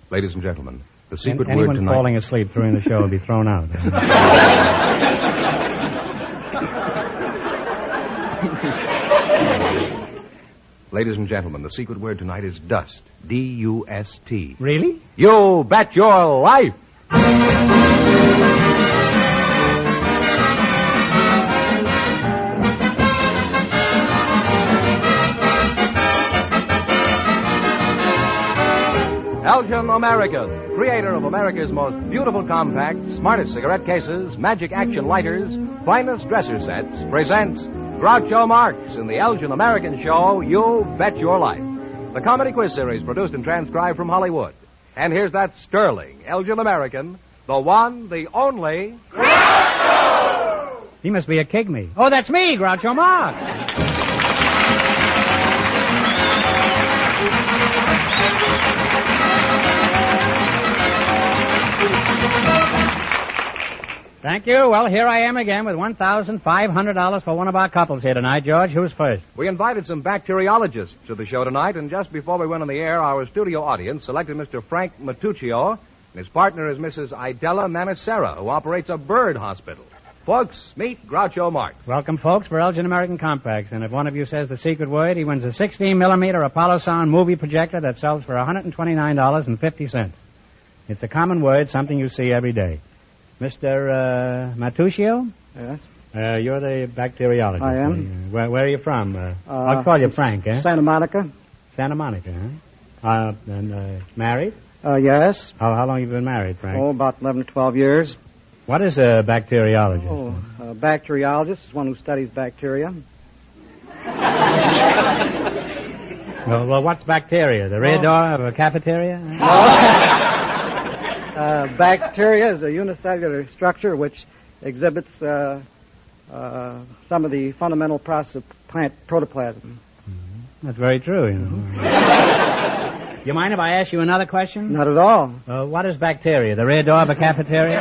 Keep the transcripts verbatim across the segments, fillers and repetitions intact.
Ladies and gentlemen, the secret An- word anyone tonight... falling asleep during the show will be thrown out. Ladies and gentlemen, the secret word tonight is dust. D U S T. Really? You bet your life! Elgin American, creator of America's most beautiful compacts, smartest cigarette cases, magic action lighters, finest dresser sets, presents Groucho Marx in the Elgin American show, You Bet Your Life. The comedy quiz series produced and transcribed from Hollywood. And here's that sterling Elgin American, the one, the only... Groucho! He must be a kigme. Oh, that's me, Groucho Marx. Thank you. Well, here I am again with one thousand five hundred dollars for one of our couples here tonight. George, who's first? We invited some bacteriologists to the show tonight, and just before we went on the air, our studio audience selected Mister Frank Matuccio, and his partner is Missus Idella Manacera, who operates a bird hospital. Folks, meet Groucho Marx. Welcome, folks, for Elgin American Compacts. And if one of you says the secret word, he wins a sixteen millimeter Apollo Sound movie projector that sells for one hundred twenty-nine dollars and fifty cents. It's a common word, something you see every day. Mister Uh, Matuccio? Yes. Uh, you're the bacteriologist. I am. Uh, where, where are you from? Uh, Uh, I'll call you Frank, eh? Santa Monica. Santa Monica, huh? Uh, and uh, married? Uh, yes. How, how long have you been married, Frank? Oh, about eleven or twelve years. What is a bacteriologist? Oh, a bacteriologist is one who studies bacteria. Well, well, what's bacteria? The rear Oh. door of a cafeteria? Uh, bacteria is a unicellular structure which exhibits uh, uh, some of the fundamental process of plant protoplasm. Mm-hmm. That's very true, you know. You mind if I ask you another question? Not at all. Uh, what is bacteria? The rear door of a cafeteria?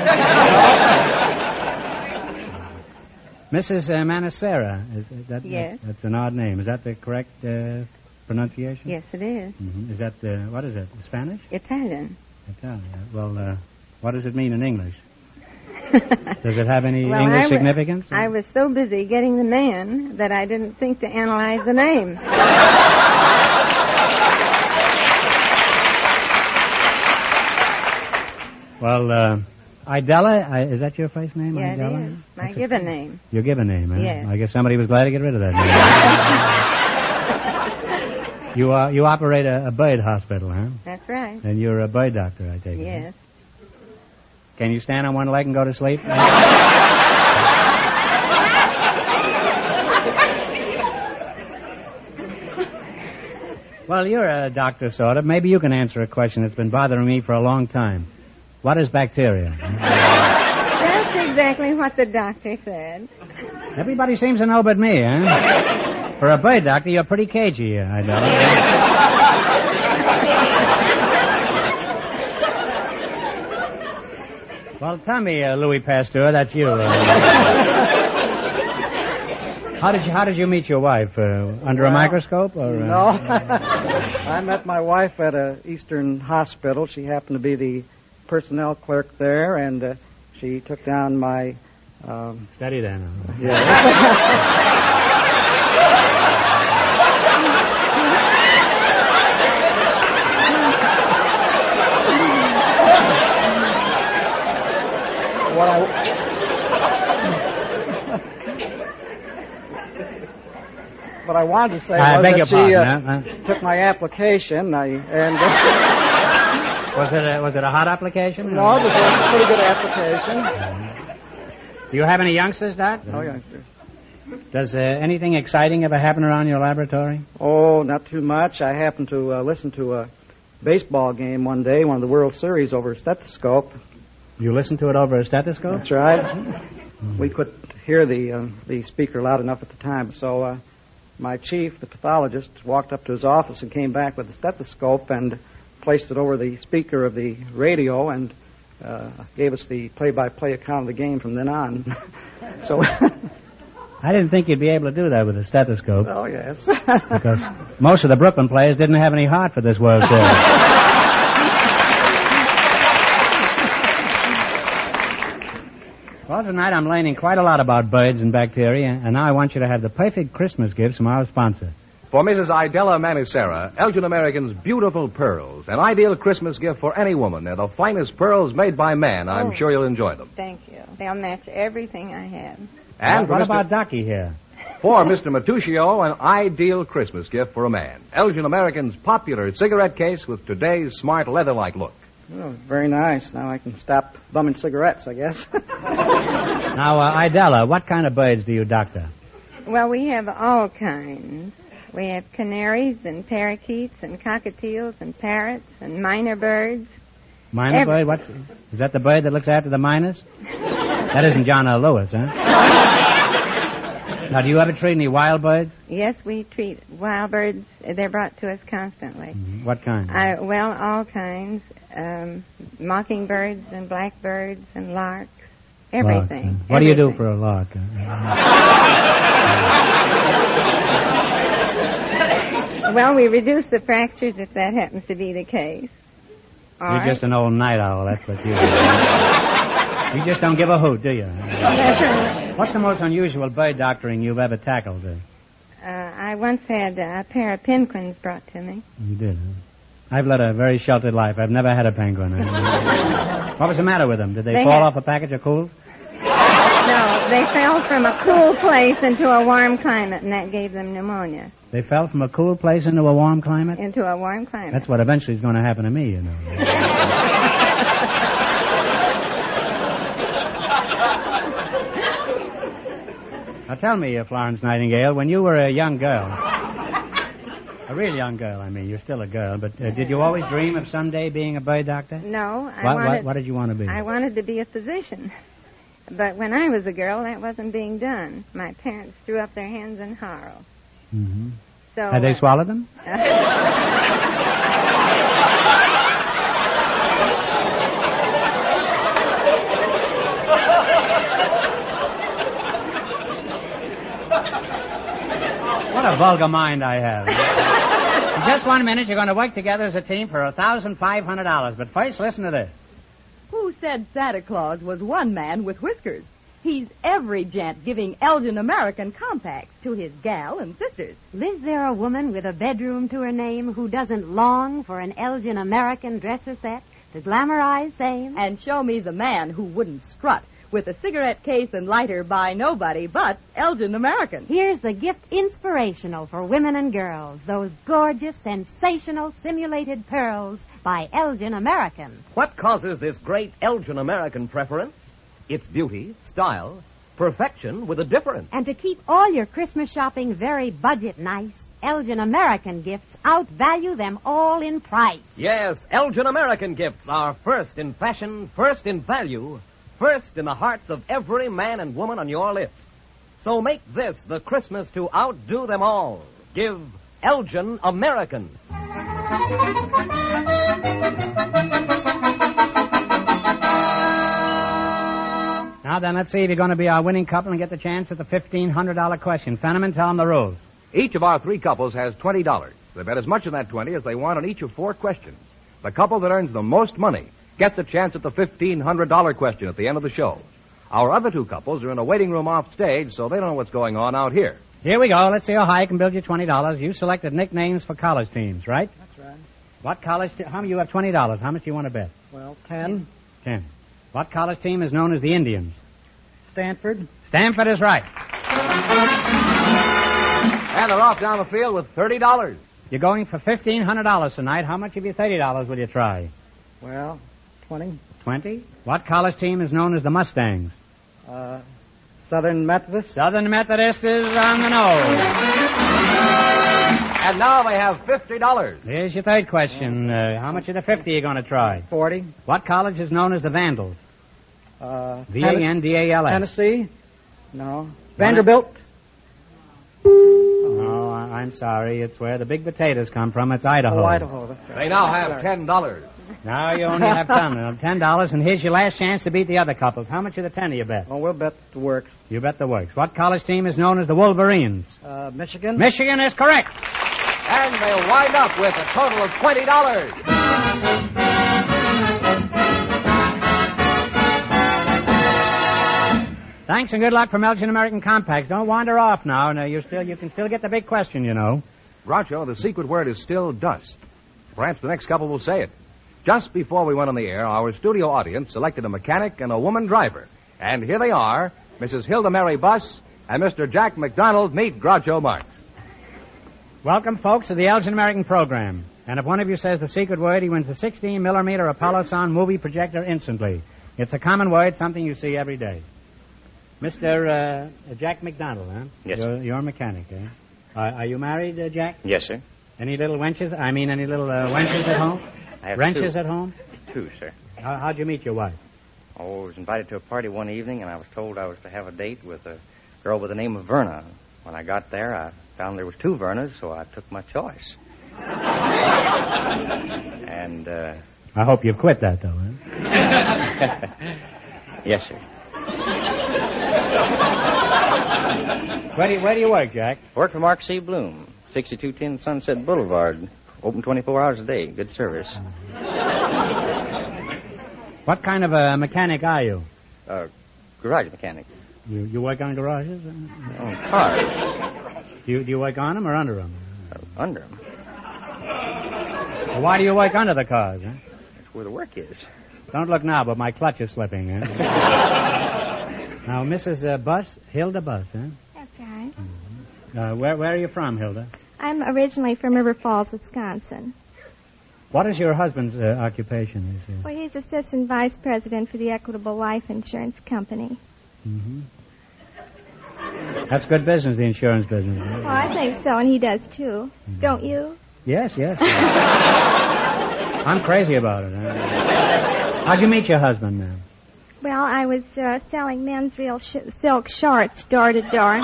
Missus Uh, Manacera. Is, is that, Yes. That, that's an odd name. Is that the correct uh, pronunciation? Yes, it is. Mm-hmm. Is that, uh, what is it, Spanish? Italian. Italian. Well, uh, what does it mean in English? Does it have any well, English I w- significance? I was so busy getting the man that I didn't think to analyze the name. Well, uh, Idella, I, is that your first name? Yeah, Idella? it is. My That's given a, name. Your given name, huh? Yes. I guess somebody was glad to get rid of that name. you uh, you operate a, a bird hospital, huh? That's right. And you're a bird doctor, I take it. Yes. Can you stand on one leg and go to sleep? Well, you're a doctor, sort of. Maybe you can answer a question that's been bothering me for a long time. What is bacteria? That's exactly what the doctor said. Everybody seems to know but me, huh? For a bird doctor, you're pretty cagey, I know. Well, tell me, uh, Louis Pasteur, that's you. Uh, how did you How did you meet your wife? Uh, under Well, a microscope, or? Uh... No. I met my wife at a Eastern hospital. She happened to be the personnel clerk there, and uh, she took down my... Um, Steady then. yeah. What I... What I wanted to say I was beg that your she pardon, uh, huh? took my application, I, and... Uh, Was it a, was it a hot application? no, it was a pretty good application. Do you have any youngsters, Doc? No youngsters. Does uh, anything exciting ever happen around your laboratory? Oh, not too much. I happened to uh, listen to a baseball game one day, one of the World Series, over a stethoscope. You listened to it over a stethoscope? That's right. We couldn't hear the uh, the speaker loud enough at the time, so uh, my chief, the pathologist, walked up to his office and came back with a stethoscope and placed it over the speaker of the radio and uh, gave us the play-by-play account of the game from then on. So... I didn't think you'd be able to do that with a stethoscope. Oh, yes. Because most of the Brooklyn players didn't have any heart for this World Series. Well, tonight I'm learning quite a lot about birds and bacteria, and now I want you to have the perfect Christmas gift from our sponsor. For Missus Idella Manucera, Elgin American's beautiful pearls. An ideal Christmas gift for any woman. They're the finest pearls made by man. I'm Oh. sure you'll enjoy them. Thank you. They'll match everything I have. And what for about Mister Ducky here? For Mister Matuccio, an ideal Christmas gift for a man. Elgin American's popular cigarette case with today's smart leather-like look. Oh, very nice. Now I can stop bumming cigarettes, I guess. Now, uh, Idella, what kind of birds do you doctor? Well, we have all kinds. We have canaries and parakeets and cockatiels and parrots and minor birds. Minor Every- bird? What's is that the bird that looks after the miners? That isn't John L. Lewis, huh? Now, do you ever treat any wild birds? Yes, we treat wild birds. They're brought to us constantly. What kind? I, well, all kinds. Um, mockingbirds and blackbirds and larks. Everything. Lark. What do you do Everything. for a lark? Well, we reduce the fractures if that happens to be the case. All You're right. just an old night owl, that's what you are. You just don't give a hoot, do you? That's right. What's the most unusual bird doctoring you've ever tackled? Uh, Uh, I once had a pair of penguins brought to me. you did, huh? I've led a very sheltered life. I've never had a penguin. What was the matter with them? Did they, They fall had- off a package of cool? No, they fell from a cool place into a warm climate, and that gave them pneumonia. They fell from a cool place into a warm climate? Into a warm climate. That's what eventually is going to happen to me, you know. Now tell me, uh, Florence Nightingale, when you were a young girl, a real young girl, I mean, you're still a girl, but uh, did you always dream of someday being a bird doctor? No, I What, wanted. what, what did you want to be? I wanted to be a physician. But when I was a girl, that wasn't being done. My parents threw up their hands in horror. Mm-hmm. So Had they swallowed them? What a vulgar mind I have. In just one minute, you're going to work together as a team for one thousand five hundred dollars. But first, listen to this. Who said Santa Claus was one man with whiskers? He's every gent giving Elgin American compacts to his gal and sisters. Lives there a woman with a bedroom to her name who doesn't long for an Elgin American dresser set to glamorize same? And show me the man who wouldn't strut with a cigarette case and lighter by nobody but Elgin American. Here's the gift inspirational for women and girls. Those gorgeous, sensational, simulated pearls by Elgin American. What causes this great Elgin American preference? It's beauty, style, perfection with a difference. And to keep all your Christmas shopping very budget nice, Elgin American gifts outvalue them all in price. Yes, Elgin American gifts are first in fashion, first in value, first in the hearts of every man and woman on your list. So make this the Christmas to outdo them all. Give Elgin American. Now then, let's see if you're going to be our winning couple and get the chance at the fifteen hundred dollars question. Fenneman, tell them the rules. Each of our three couples has twenty dollars. They bet as much of that twenty as they want on each of four questions. The couple that earns the most money gets a chance at the fifteen hundred dollars question at the end of the show. Our other two couples are in a waiting room off stage, so they don't know what's going on out here. Here we go. Let's see how high I can build you twenty dollars. You selected nicknames for college teams, right? That's right. What college team? How many? You have twenty dollars. How much do you want to bet? Well, ten. Ten. What college team is known as the Indians? Stanford. Stanford is right. And they're off down the field with thirty dollars. You're going for fifteen hundred dollars tonight. How much of your thirty dollars will you try? Well, twenty. Twenty. What college team is known as the Mustangs? Uh, Southern Methodist. Southern Methodist is on the nose. And now they have fifty dollars. Here's your third question. Uh, how much of the fifty are you going to try? Forty. What college is known as the Vandals? Uh, V A N D A L S. Tennessee. No. Vanderbilt. Oh, I- I'm sorry. It's where the big potatoes come from. It's Idaho. Oh, Idaho. That's right. They now have Sorry. ten dollars. Now you only have ten. Ten dollars, and here's your last chance to beat the other couples. How much of the ten do you bet? Oh, we'll bet the works. You bet the works. What college team is known as the Wolverines? Uh, Michigan. Michigan is correct. And they'll wind up with a total of twenty dollars. Thanks and good luck from Elgin American Compacts. Don't wander off now. No, you still you can still get the big question, you know. Groucho, the secret word is still dust. Perhaps the next couple will say it. Just before we went on the air, our studio audience selected a mechanic and a woman driver. And here they are, Missus Hilda Mary Buss and Mister Jack McDonald. Meet Groucho Marx. Welcome, folks, to the Elgin American program. And if one of you says the secret word, he wins the sixteen millimeter Apollo Sound movie projector instantly. It's a common word, something you see every day. Mister Uh, Jack McDonald, huh? Yes, You're, sir. you're a mechanic, eh? Uh, are you married, uh, Jack? Yes, sir. Any little wenches? I mean, any little uh, wenches at home? I have Wrenches two. at home? Two, sir. How, how'd you meet your wife? Oh, I was invited to a party one evening, and I was told I was to have a date with a girl by the name of Verna. When I got there, I found there was two Vernas, so I took my choice. and, uh... I hope you've quit that, though, huh? Yes, sir. Where do you, where do you work, Jack? Work for Mark C. Bloom, sixty-two ten Sunset Boulevard. Open twenty-four hours a day. Good service. What kind of a mechanic are you? Uh, garage mechanic. You, you work on garages? On cars. Do you, do you work on them or under them? Uh, under them. Well, why do you work under the cars, huh? That's where the work is. Don't look now, but my clutch is slipping, huh? Now, Missus Uh, Buss, Hilda Buss, huh? That's right. Mm-hmm. Uh, where, where are you from, Hilda? I'm originally from River Falls, Wisconsin. What is your husband's uh, occupation? Is, uh... Well, he's assistant vice president for the Equitable Life Insurance Company. Mm-hmm. That's good business, the insurance business. Right? Well, I think so, and he does too. Mm-hmm. Don't you? Yes, yes. I'm crazy about it. Huh? How'd you meet your husband, now? Well, I was uh, selling men's real sh- silk shorts door to door.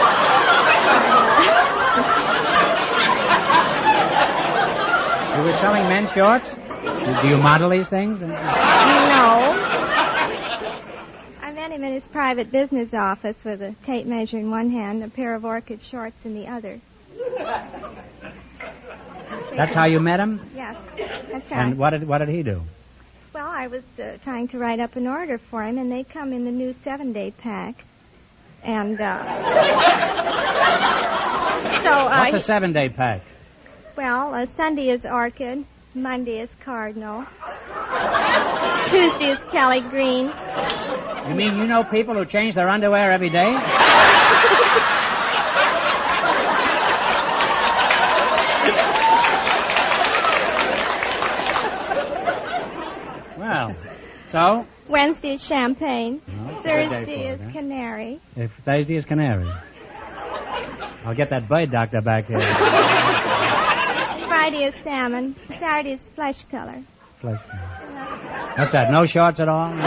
You were selling men's shorts? Do you model these things? No. I met him in his private business office with a tape measure in one hand and a pair of orchid shorts in the other. That's how you met him? Yes, that's right. And what did what did he do? Well, I was uh, trying to write up an order for him, and they come in the new seven-day pack. And, uh... so, uh... What's a seven-day pack? Well, uh, Sunday is orchid, Monday is cardinal, Tuesday is Kelly green. You mean you know people who change their underwear every day? Well, so? Wednesday is champagne. Oh, Thursday it, is huh? canary. If Thursday is canary. I'll get that bird doctor back here. Friday is salmon. Saturday is flesh color. Flesh color. What's that, no shorts at all?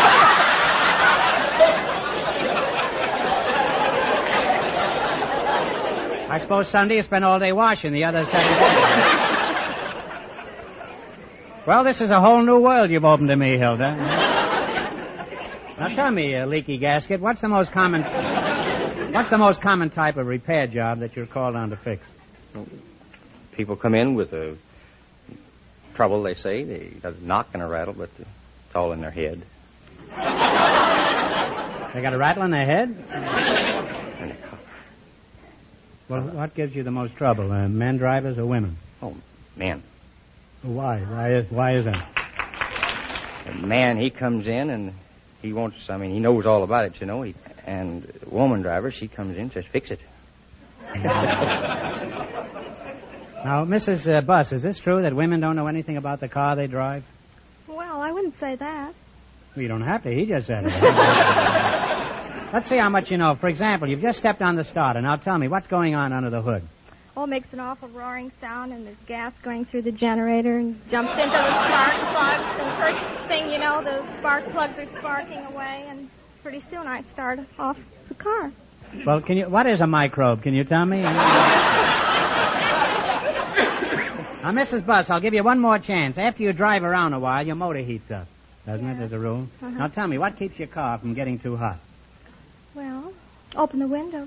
I suppose Sunday you spend all day washing, the other seven days. Well, this is a whole new world you've opened to me, Hilda. Now tell me, uh, Leaky Gasket, what's the most common what's the most common type of repair job that you're called on to fix? People come in with a trouble, they say. They got a knock and a rattle, but it's all in their head. They got a rattle in their head? And a cough. Well, what gives you the most trouble, uh, men drivers or women? Oh, man. Why? Why is why is that? A man, he comes in and he wants, I mean, he knows all about it, you know. He, and a woman driver, she comes in, says, fix it. Now, Missus Uh, Buss, is this true that women don't know anything about the car they drive? Well, I wouldn't say that. Well, you don't have to. He just said it. Let's see how much you know. For example, you've just stepped on the starter. Now tell me, what's going on under the hood? Oh, it makes an awful roaring sound, and there's gas going through the generator and jumps into the spark plugs. And first thing you know, the spark plugs are sparking away, and pretty soon I start off the car. Well, can you? What is a microbe? Can you tell me? Now, Missus Buss, I'll give you one more chance. After you drive around a while, your motor heats up, doesn't Yeah. it, as a rule? Uh-huh. Now, tell me, what keeps your car from getting too hot? Well, open the window.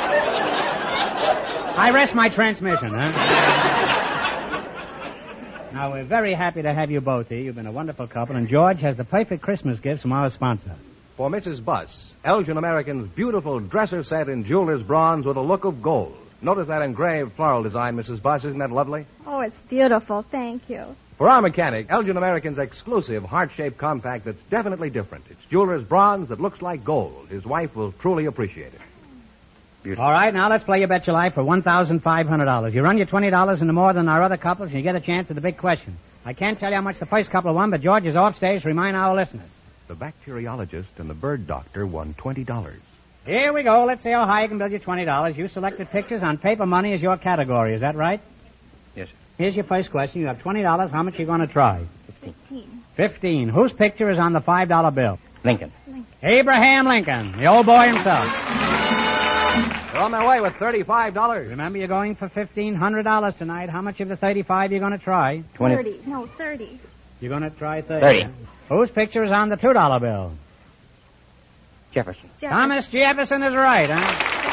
I rest my transmission, huh? Now, we're very happy to have you both here. You've been a wonderful couple, and George has the perfect Christmas gift from our sponsor. For Missus Buss, Elgin American's beautiful dresser set in jeweler's bronze with a look of gold. Notice that engraved floral design, Missus Buss. Isn't that lovely? Oh, it's beautiful. Thank you. For our mechanic, Elgin American's exclusive heart-shaped compact that's definitely different. It's jeweler's bronze that looks like gold. His wife will truly appreciate it. Beautiful. All right, now let's play You Bet Your Life for one thousand five hundred dollars. You run your twenty dollars into more than our other couples, and you get a chance at the big question. I can't tell you how much the first couple won, but George is off stage to remind our listeners. The bacteriologist and the bird doctor won twenty dollars. Here we go. Let's see how high you can build your twenty dollars. You selected pictures on paper money as your category. Is that right? Yes, sir. Here's your first question. You have twenty dollars. How much are you going to try? Fifteen. Fifteen. Whose picture is on the five dollar bill? Lincoln. Lincoln. Abraham Lincoln, the old boy himself. They're on their way with thirty-five dollars. Remember, you're going for fifteen hundred dollars tonight. How much of the thirty-five you're going to try? twenty. Thirty. No, thirty. You're going to try thirty. thirty. Huh? Whose picture is on the two dollar bill? Jefferson. Jefferson. Thomas Jefferson is right, huh?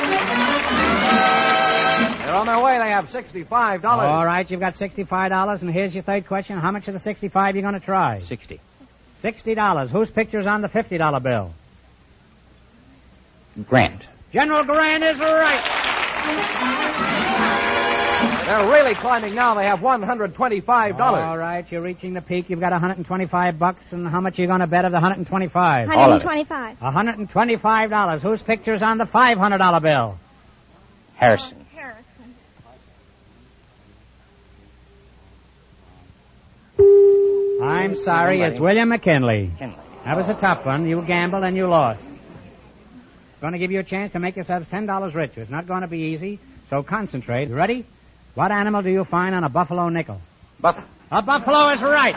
They're on their way. They have sixty-five dollars. All right, you've got sixty-five dollars, and here's your third question. How much of the sixty-five you're going to try? Sixty. sixty dollars. Whose picture is on the fifty dollar bill? Grant. General Grant is right. They're really climbing now. They have one hundred twenty-five dollars. All right, you're reaching the peak. You've got one hundred twenty-five bucks, and how much are you going to bet of the one hundred twenty-five? one hundred twenty-five. one hundred twenty-five dollars. Whose picture is on the five hundred dollar bill? Harrison. Harrison. I'm sorry, it's William McKinley. Henley. That was a tough one. You gambled and you lost. Going to give you a chance to make yourselves ten dollars richer. It's not going to be easy, so concentrate. You ready? What animal do you find on a buffalo nickel? Buffalo. A buffalo is right.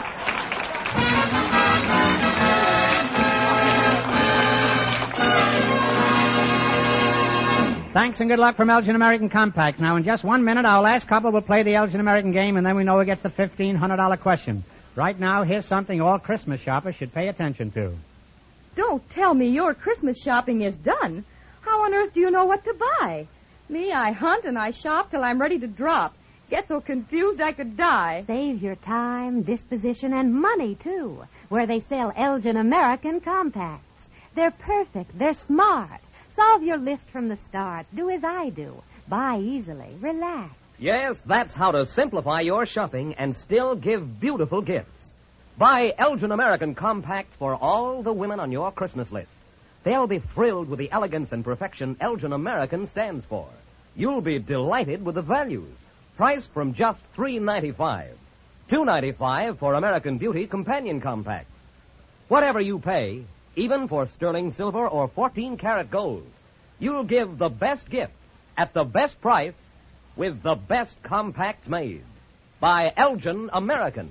Thanks and good luck from Elgin American Compacts. Now, in just one minute, our last couple will play the Elgin American game, and then we know who gets the fifteen hundred dollars question. Right now, here's something all Christmas shoppers should pay attention to. Don't tell me your Christmas shopping is done. How on earth do you know what to buy? Me, I hunt and I shop till I'm ready to drop. Get so confused I could die. Save your time, disposition, and money, too, where they sell Elgin American Compacts. They're perfect. They're smart. Solve your list from the start. Do as I do. Buy easily. Relax. Yes, that's how to simplify your shopping and still give beautiful gifts. Buy Elgin American Compacts for all the women on your Christmas list. They'll be thrilled with the elegance and perfection Elgin American stands for. You'll be delighted with the values. Priced from just three ninety-five. two ninety-five for American Beauty Companion Compacts. Whatever you pay, even for sterling silver or fourteen karat gold, you'll give the best gifts at the best price with the best compacts made. By Elgin American.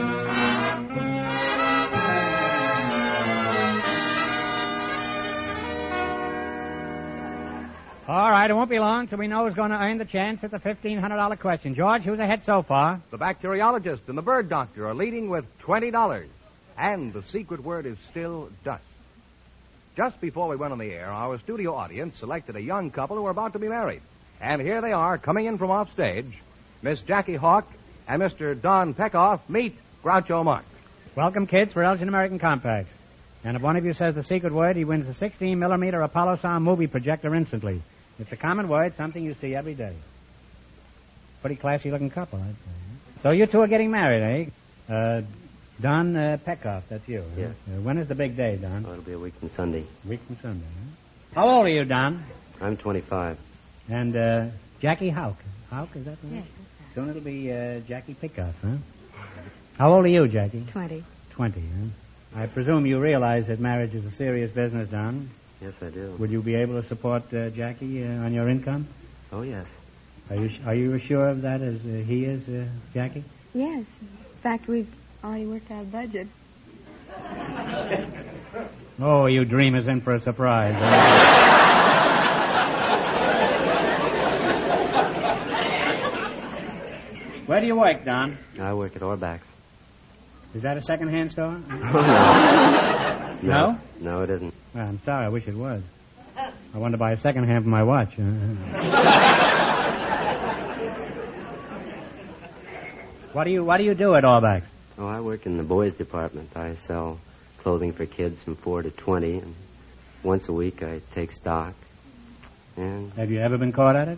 All right, it won't be long till we know who's going to earn the chance at the fifteen hundred dollars question. George, who's ahead so far? The bacteriologist and the bird doctor are leading with twenty dollars. And the secret word is still dust. Just before we went on the air, our studio audience selected a young couple who were about to be married. And here they are, coming in from off stage. Miss Jackie Hawk and Mister Don Peckoff meet Groucho Marx. Welcome, kids, for Elgin American Compacts. And if one of you says the secret word, he wins the sixteen millimeter Apollo Sound movie projector instantly. It's a common word, something you see every day. Pretty classy-looking couple, I'd say. So you two are getting married, eh? Uh, Don uh, Peckoff, that's you. Yeah. Huh? Uh, when is the big day, Don? Oh, it'll be a week from Sunday. Week from Sunday, huh? How old are you, Don? I'm twenty-five. And uh, Jackie Houck. Houck, is that right? Yes. Soon it'll be uh, Jackie Pickoff, huh? How old are you, Jackie? Twenty. Twenty, huh? I presume you realize that marriage is a serious business, Don. Yes, I do. Would you be able to support uh, Jackie uh, on your income? Oh, yes. Are you are you sure of that as uh, he is, uh, Jackie? Yes. In fact, we've already worked out a budget. Oh, you dreamers in for a surprise. Where do you work, Don? I work at Orbach's. Is that a second-hand store? no. No? No, it isn't. Well, I'm sorry. I wish it was. I want to buy a second-hand for my watch. What do you What do you do at Allbacks? Oh, I work in the boys department. I sell clothing for kids from four to twenty, and once a week I take stock. And have you ever been caught at it?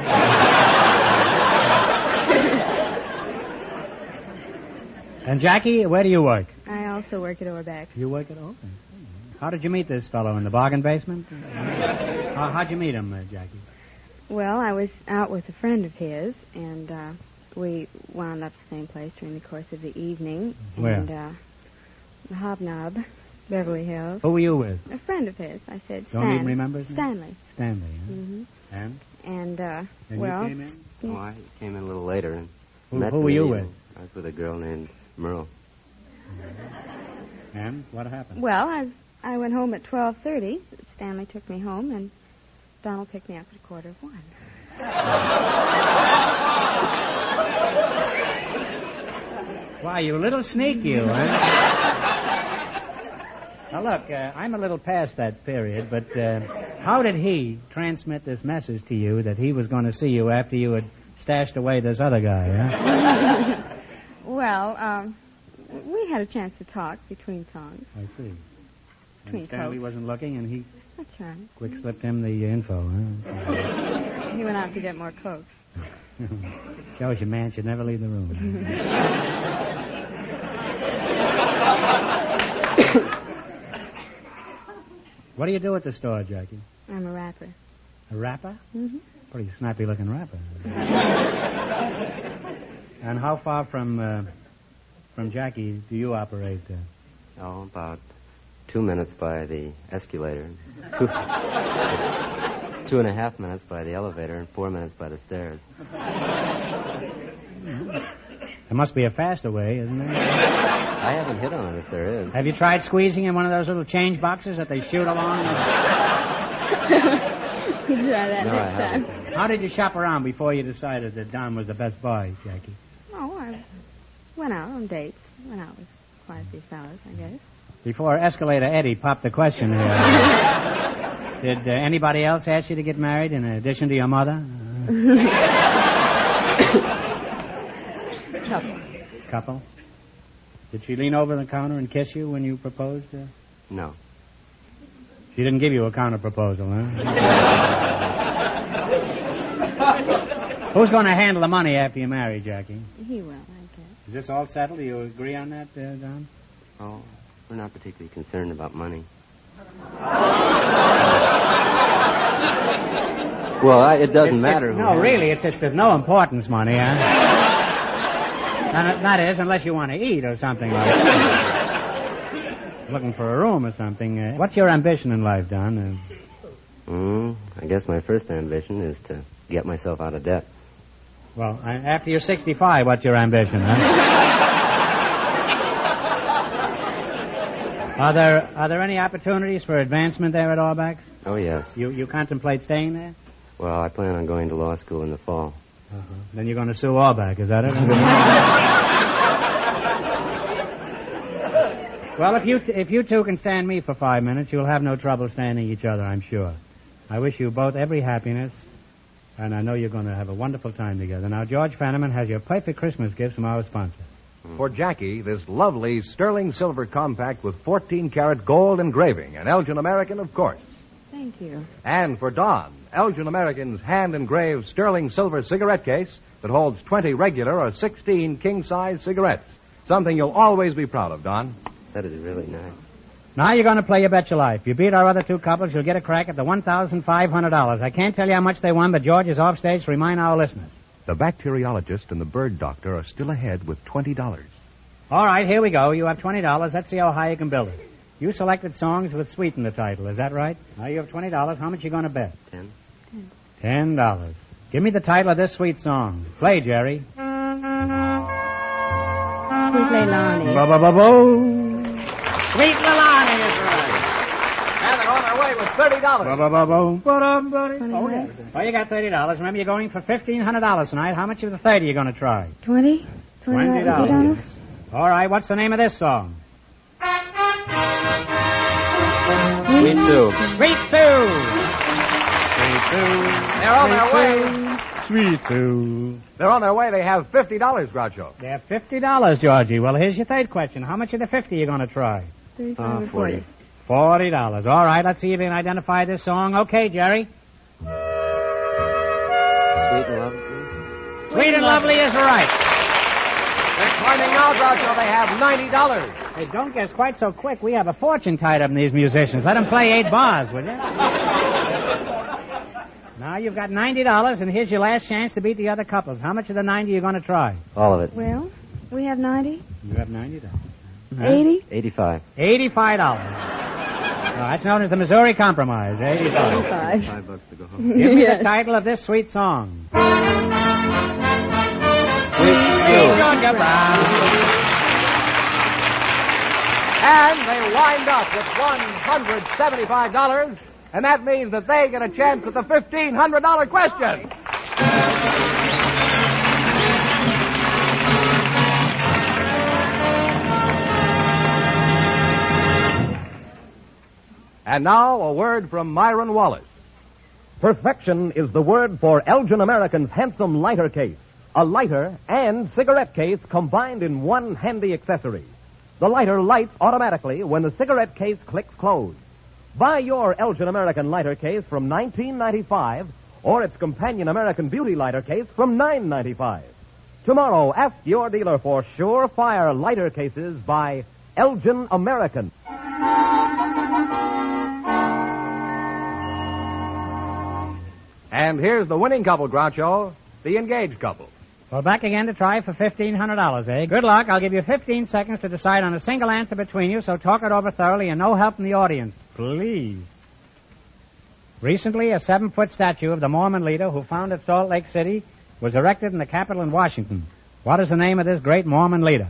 And Jackie, where do you work? I also work at Orbex. You work at Orbex. How did you meet this fellow, in the bargain basement? How, how'd you meet him, uh, Jackie? Well, I was out with a friend of his, and uh, we wound up the same place during the course of the evening. Where? And, uh, the Hobnob, Beverly Hills. Who were you with? A friend of his. I said, Don't Stan. even remember his name? Stanley. Stanley, huh? Mm-hmm. And? And, uh, And well... you came in? oh, I came in a little later. And Who, met who were me, you and with? I was with a girl named Merle. And what happened? Well, I I went home at twelve thirty. Stanley took me home, and Donald picked me up at a quarter of one. Why, you little sneak, you, huh? Now, look, uh, I'm a little past that period, but uh, how did he transmit this message to you that he was going to see you after you had stashed away this other guy, huh? Well, um, we had a chance to talk between songs. I see. Between And Stanley Cokes. wasn't looking, and he That's right. quick slipped him the info, huh? He went out to get more Cokes. Shows you, man should never leave the room. What do you do at the store, Jackie? I'm a rapper. A rapper? Mm-hmm. Pretty snappy-looking rapper. And how far from uh, from Jackie do you operate? Uh? Oh, about two minutes by the escalator, two, two and a half minutes by the elevator, and four minutes by the stairs. There must be a faster way, isn't there? I haven't hit on it if there is. Have you tried squeezing in one of those little change boxes that they shoot along? You try that No, I next time. haven't. How did you shop around before you decided that Don was the best buy, Jackie? Oh, I went out on dates. Went out with quite a few fellas, I guess. Before Escalator Eddie popped the question here, did uh, anybody else ask you to get married in addition to your mother? Couple. Couple? Did she lean over the counter and kiss you when you proposed? Uh? No. She didn't give you a counter proposal, huh? Who's going to handle the money after you marry, Jackie? He will, I guess. Is this all settled? Do you agree on that, uh, Don? Oh, we're not particularly concerned about money. Well, I, it doesn't It's- matter. it's- who no, has really, it. it's it's of no importance, money, huh? And that is, unless you want to eat or something like that. Looking for a room or something. Uh, what's your ambition in life, Don? Uh, Mm, I guess my first ambition is to get myself out of debt. well, I, after you're sixty-five, what's your ambition, huh? Are there are there any opportunities for advancement there at Auerbach's? Oh, yes. You you contemplate staying there? Well, I plan on going to law school in the fall. Uh-huh. Then you're going to sue Auerbach, is that it? Well, if you t- if you two can stand me for five minutes, you'll have no trouble standing each other, I'm sure. I wish you both every happiness, and I know you're going to have a wonderful time together. Now, George Fenneman has your perfect Christmas gift from our sponsor. For Jackie, this lovely sterling silver compact with fourteen karat gold engraving, an Elgin American, of course. Thank you. And for Don, Elgin American's hand-engraved sterling silver cigarette case that holds twenty regular or sixteen king-size cigarettes. Something you'll always be proud of, Don. That is really nice. Now you're going to play your bet your life. If you beat our other two couples, you'll get a crack at the one thousand five hundred dollars. I can't tell you how much they won, but George is off stage to remind our listeners. The bacteriologist and the bird doctor are still ahead with twenty dollars. All right, here we go. You have twenty dollars. Let's see how high you can build it. You selected songs with sweet in the title. Is that right? Now you have twenty dollars. How much are you going to bet? Ten. Ten dollars. Give me the title of this sweet song. Play, Jerry. Sweet Leilani. Ba-ba-ba-bo. Sweet Leilani is right. And they're on their way with thirty dollars. Ba-ba-ba-bo. Ba-dum-ba-dee. Twenty Oh, yeah. Well, you got thirty dollars. Remember, you're going for fifteen hundred dollars tonight. How much of the thirty are you going to try? Twenty? Twenty dollars. All right, what's the name of this song? Sweet Sue. Sweet Sue. Sweet Sue. They're on their Sweet way. Sue. Sweet Sue. They're on their way. They have fifty dollars, Groucho. They have fifty dollars, Georgie. Well, here's your third question. How much of the fifty you going to try? thirty-five Uh, or forty. Forty dollars. All right, let's see if you can identify this song. Okay, Jerry. Sweet and lovely. Sweet and Lovely is right. They're climbing now, Groucho. They have ninety dollars. Hey, don't guess quite so quick. We have a fortune tied up in these musicians. Let them play eight bars, will you? Now you've got ninety dollars, and here's your last chance to beat the other couples. How much of the ninety are you going to try? All of it. Well, we have ninety. You have ninety dollars. eighty. Eighty-five. Eighty-five dollars. Well, that's known as the Missouri Compromise. Eighty-five. Eighty-five. Five bucks to go home. Give me Yes. the title of this sweet song. Sweet Sweet Sue. Georgia Brown. And they wind up with one hundred seventy-five dollars, and that means that they get a chance at the fifteen hundred dollars question. And now, a word from Myron Wallace. Perfection is the word for Elgin American's handsome lighter case. A lighter and cigarette case combined in one handy accessory. The lighter lights automatically when the cigarette case clicks close. Buy your Elgin American lighter case from nineteen ninety-five dollars or its companion American Beauty lighter case from nine ninety-five. Tomorrow, ask your dealer for surefire lighter cases by Elgin American. And here's the winning couple, Groucho, the engaged couple. Well, back again to try for fifteen hundred dollars, eh? Good luck. I'll give you fifteen seconds to decide on a single answer between you, so talk it over thoroughly and no help from the audience. Please. Recently, a seven-foot statue of the Mormon leader who founded Salt Lake City was erected in the Capitol in Washington. What is the name of this great Mormon leader?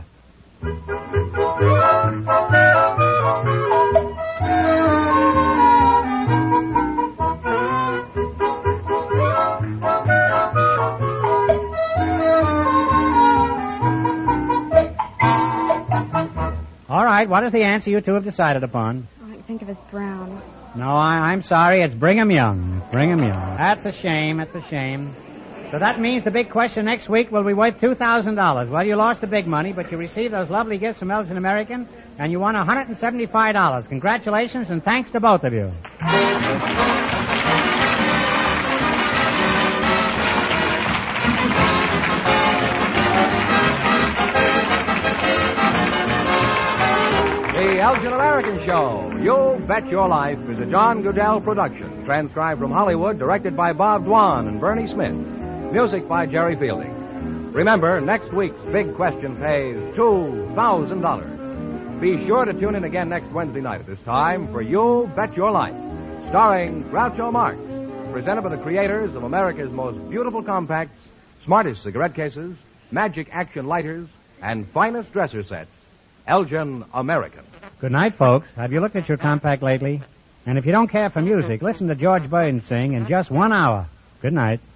All right, what is the answer you two have decided upon? All I can think of is Brown. No, I, I'm sorry. It's Brigham Young. It's Brigham Young. That's a shame. That's a shame. So that means the big question next week will be worth two thousand dollars. Well, you lost the big money, but you received those lovely gifts from Elgin American, and you won one hundred seventy-five dollars. Congratulations, and thanks to both of you. The Elgin American Show, You Bet Your Life, is a John Goodell production, transcribed from Hollywood, directed by Bob Dwan and Bernie Smith. Music by Jerry Fielding. Remember, next week's big question pays two thousand dollars. Be sure to tune in again next Wednesday night at this time for You Bet Your Life, starring Groucho Marx, presented by the creators of America's most beautiful compacts, smartest cigarette cases, magic action lighters, and finest dresser sets, Elgin American. Good night, folks. Have you looked at your compact lately? And if you don't care for music, listen to George Burton sing in just one hour. Good night.